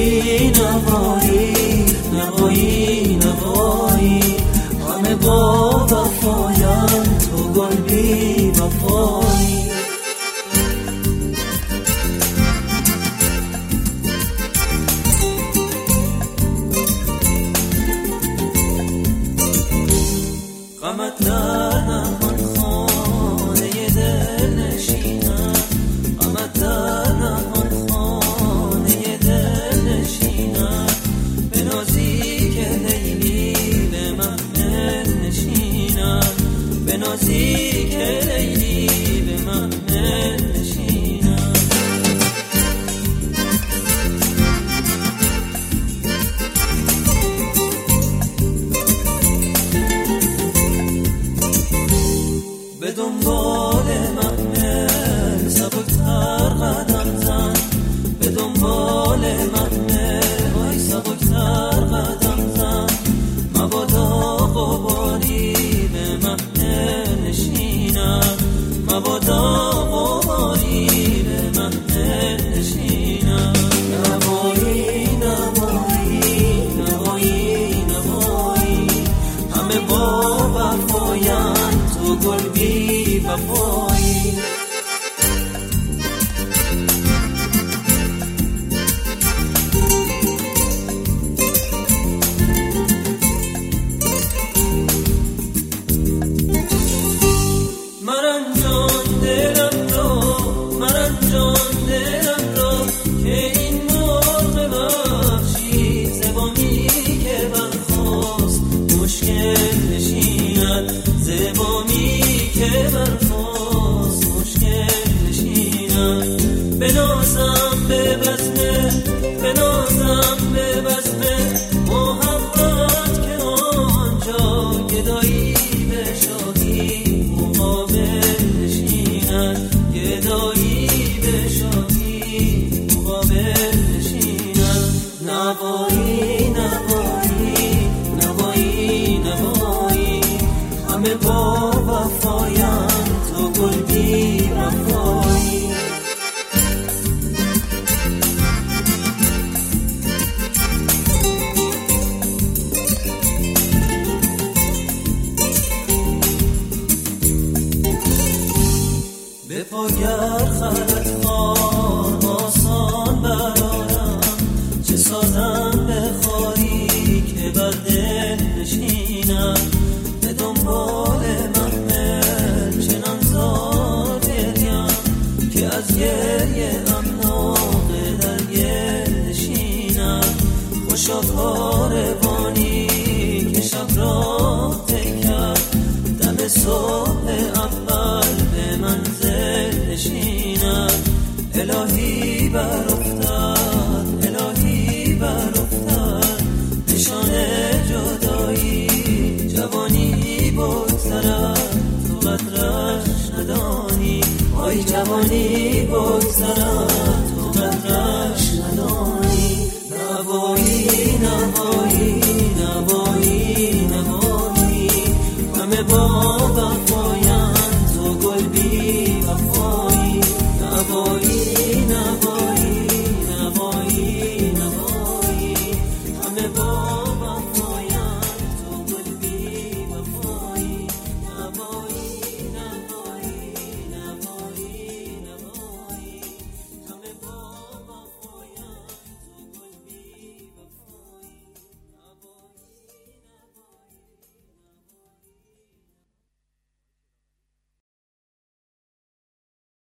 نوایی نوایی نوایی نوایی، همه با وفایم تو گل بی وفایی. غمت در نهان خانه دل نشینم، غمت در نهان خانه دل نشینم، به نازی که لیلی به محمل نشینم، به نازی که لیلی به محمل نشینم. به دنبال محمل سبکتر قدم زن، به دنبال محمل وای سبکتر قدم زن، مبادا غباری به محمل نشینم، مبادا غباری به محمل نشینم. نوایی نوایی نوایی نوایی، همه با وفایم تو گل بی وفایی. مرنجان دلم رو، مرنجان دلم رو، که این مرغ وحشی زبانی که برخاست مشکل نشیند، زبانی که برخاست مشکل نشیند. بنازم به بزمه، بنازم به بزمه محبت که آنجا گدایی به شاهی مقابل نشیند، گدایی به شاهی مقابل نشیند. نوایی نوایی نوایی نوایی، همه با وفایم تو گل بی وفایی. به پاگر خلط خواه آسان برارم، چه سازم به خاری که بر دل نشینم، به دنبال محمل چنان زار گریم که از گریه امناغ در گل نشینم. خوشا کاروانی که شب را تکرد، دم صبح اول به منزل نشینم. الهی بر افتاد، الهی بر افتاد نشان جدایی، جوانی بگذرد تو قدرش ندانی، آی جوانی بگذرد